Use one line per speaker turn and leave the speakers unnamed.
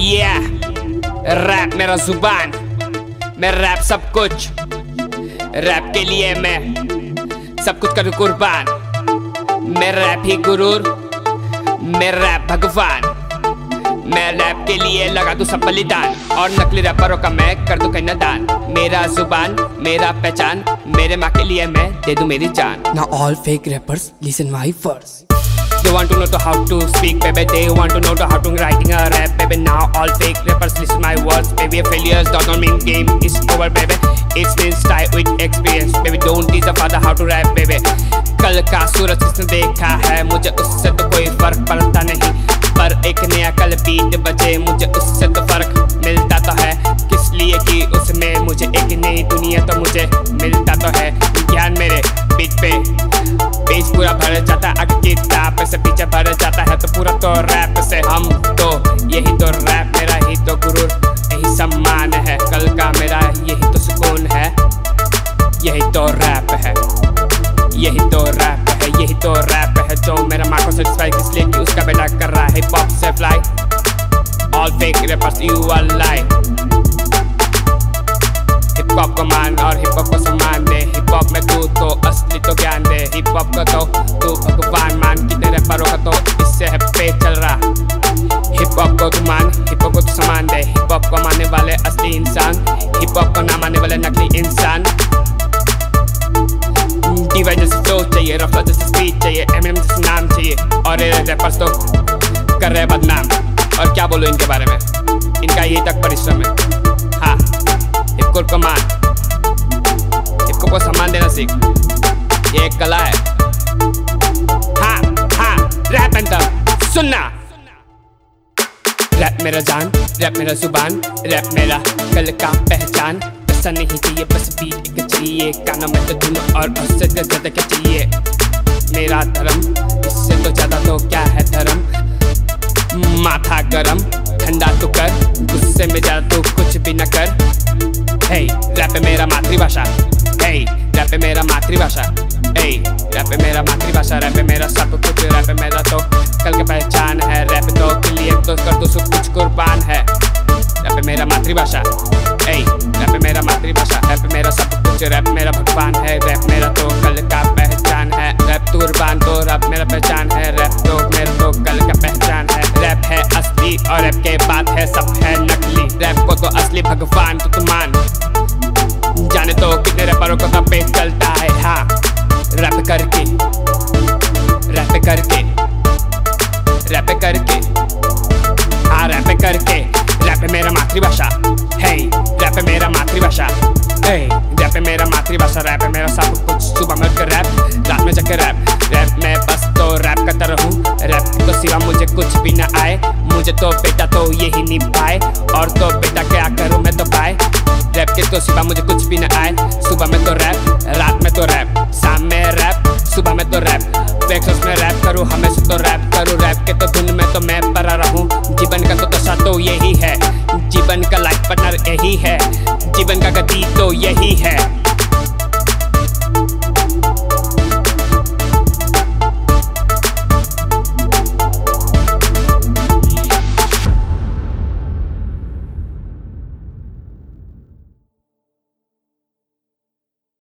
Yeah, rap मेरा जुबान, मैं रैप सब कुछ, रैप के लिए मैं सब कुछ करूँ कुर्बान। मैं रैप ही गुरूर, मैं रैप भगवान, मैं रैप के लिए लगा दूँ सब बलिदान और नकली रैपरों का मैं कर दूँ कहीं दान। मेरा जुबान, मेरा पहचान, मेरे माँ के लिए मैं दे दूँ मेरी जान।
Now all fake rappers listen my verse.
They want to know to how to speak, baby. They want to know to how to writing a rap, baby. Now all fake rappers listen my words, baby. Failures does not mean game is over, baby. It means style with experience, baby. Don't teach a father how to rap, baby. कल का सूरज जिसने देखा है, मुझे उससे तो कोई फर्क पड़ता नहीं, पर एक नया कल बीट बजे मुझे उससे तो फर्क मिलता तो है। किस लिए कि उसमें मुझे एक नई दुनिया तो मुझे मिलता तो है। ज्ञान मेरे बीट पे पेज पूरा भर जाता है, अगर किताब से पीछे भर जाता है तो पूरा तो रैप से हम तो यही तो रैप मेरा ही तो गुरूर, यही सम्मान है। कल का मेरा यही तो सुकून है, यही तो रैप है, यही तो रैप है, यही तो रैप है जो मेरा माँ को सेटिस्फाई, इसलिए कि उसका बेटा कर रहा है हिप हॉप से fly. All fake rappers you are lie. Hip hop को मान और हिप हॉप को सम्मान दे, हिप हॉप में तू तो असली तो ज्ञान दे। हिप हॉप को तो तू भगवान मान, कितने रैपरों का तो इससे है पे चल रहा। हिप हॉप को तू मान, हिप हॉप को तू सम्मान दे। हिप हॉप को मानने वाले असली इंसान, हिप हॉप को ना मानने वाले नकली इंसान। डिवाइड जैसे फ्लो चाहिए, रफ्तार जैसे स्पीड चाहिए, एमिनेम जैसे नाम चाहिए, और ये रैपर्स तो कर रहे बदनाम। और क्या बोलूं इनके बारे में, इनका यही तक परिश्रम है। हाँ, हिप हॉप को मान, हिप हॉप को सम्मान देना सीख, ये एक कला है। हाँ हाँ, रैप एंथम सुनना। रैप मेरा जान, रैप मेरा जुबान, रैप मेरा कल का पहचान। पैसा नहीं चाहिए बस बीट एक चाहिए, गाना में तो धुन और उससे ज्यादा क्या चाहिए। मेरा धर्म, इससे तो ज्यादा तो क्या है धर्म। माथा गरम, ठंडा तो कर, गुस्से में ज्यादा तो कुछ भी न कर। हे रैप है मेरा मातृभाषा, हे रैप है मेरा मातृभाषा, हे रैप है मेरा मातृभाषा। रैप है मेरा सब कुछ, रैप है मेरा तो कल की पहचान है। रैप तो के लिए तो कर दो सब कुछ कुर्बान है। रैप है मेरा मातृभाषा, हे रैप है मेरा मातृभाषा। रैप है मेरा सब कुछ, रैप मेरा भगवान है। रैप मेरा तो कल का पहचान है। रैप कुर्बान तो रैप मेरा पहचान है। रैप तो मेरा तो कल का पहचान है। रैप है असली और रैप के बाद है सब है नकली। रैप को तो असली भगवान तो तुम मान, जाने तो कितने रैपरों को तब पे चलता है। हाँ, रैप करके, रैप करके, रैप करके, हाँ रैप करके। रैप है मेरा मातृभाषा, हे रैप है मेरा मातृभाषा, हे रैप है मेरा मातृभाषा। रैप है मेरा सब कुछ, सुबह में उठकर रैप, रात में जगकर रैप। रैप में बस तो रैप करता रहूं, रैप तो सिवा मुझे कुछ भी न आए। मुझे तो बेटा तो यही निभाए, और तो बेटा क्या करूं मैं तो पाए। रैप के तो सिवा मुझे कुछ भी न आए। सुबह में तो रैप, रात